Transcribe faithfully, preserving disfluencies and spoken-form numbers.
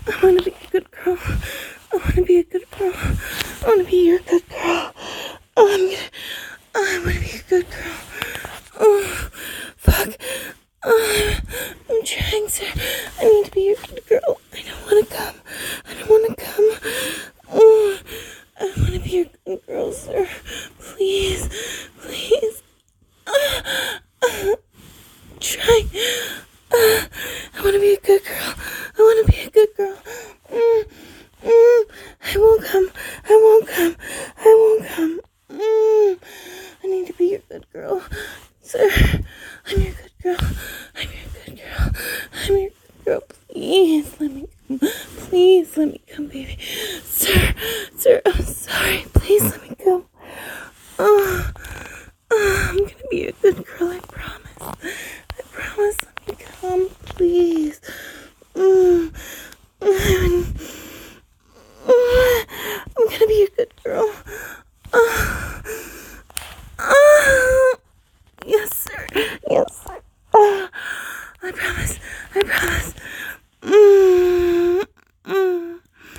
I want to be a good girl. I want to be a good girl. I want to be your good girl. Oh, I'm gonna, I want to be a good girl. Oh, fuck. Oh, I'm trying, sir. I need to be your good girl. I don't want to come. I don't want to come. Oh, I want to be your good girl, sir. Please, please. Uh, uh, try. Uh, I want to be a good girl. I want to be a good girl. Mm, mm, I won't come. I won't come. I won't come. Mm, I need to be your good girl. Sir, I'm your good girl. I'm your good girl. I'm your good girl. Please let me come. Please let me come, baby. Sir, sir, I'm sorry. Please let me go. Oh, oh, I'm gonna be a good girl. I promise. I promise. Let me come, please. Mm, mm, mm, I'm gonna be a good girl. Oh, oh. Yes, sir. Yes, sir. Oh, I promise. I promise.